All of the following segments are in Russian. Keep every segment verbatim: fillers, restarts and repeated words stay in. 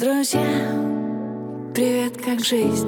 Друзья, привет, как жизнь?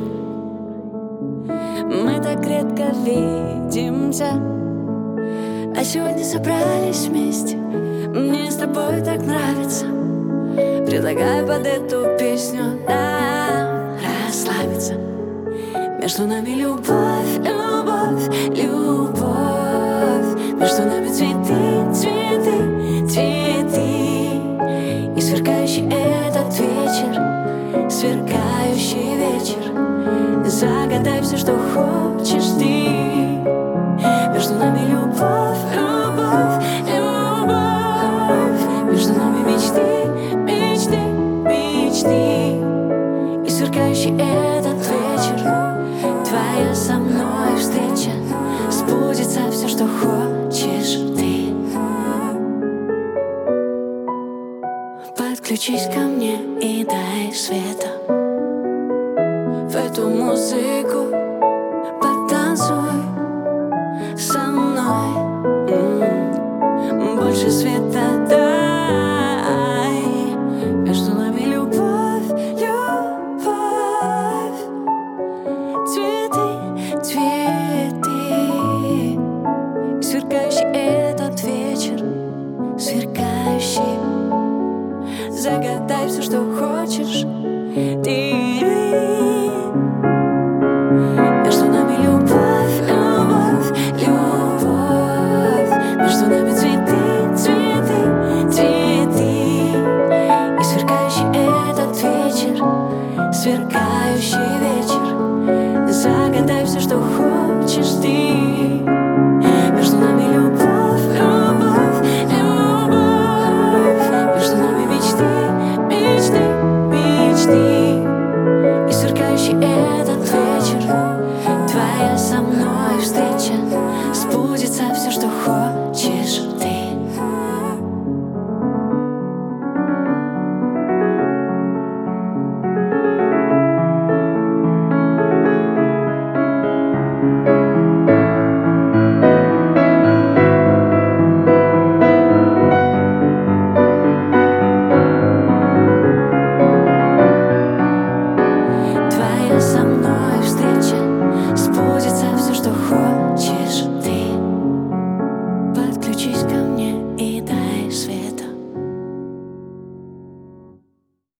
Мы так редко видимся, а сегодня собрались вместе. Мне с тобой так нравится. Предлагаю под эту песню нам расслабиться. Между нами любовь, любовь, любовь. Между нами цветы, цветы, цветы. И сверкающий этот вечер, сверкающий вечер. Загадай все, что хочешь ты. Между нами любовь, любовь, любовь. Между нами мечты, мечты, мечты. И сверкающий этот вечер, твоя со мной встреча. Сбудется все, что хочешь ты. Подключись ко мне и дай света в эту музыку. Потанцуй со мной, м-м, больше света дай. Между нами любовь, любовь. Цветы, цветы. И сверкающий этот вечер, сверкающий. Загадай все, что хочешь ты. Между нами любовь, любовь, любовь. Между нами цветы, цветы, цветы. И сверкающий этот вечер, сверкающий вечер. Загадай все, что хочешь ты. Между нами любовь, любовь, любовь. Между нами мечты, мечты, мечты. И сверкающий этот вечер, твоя со мной встреча. Сбудется все, что хочешь ты. Твоя со мной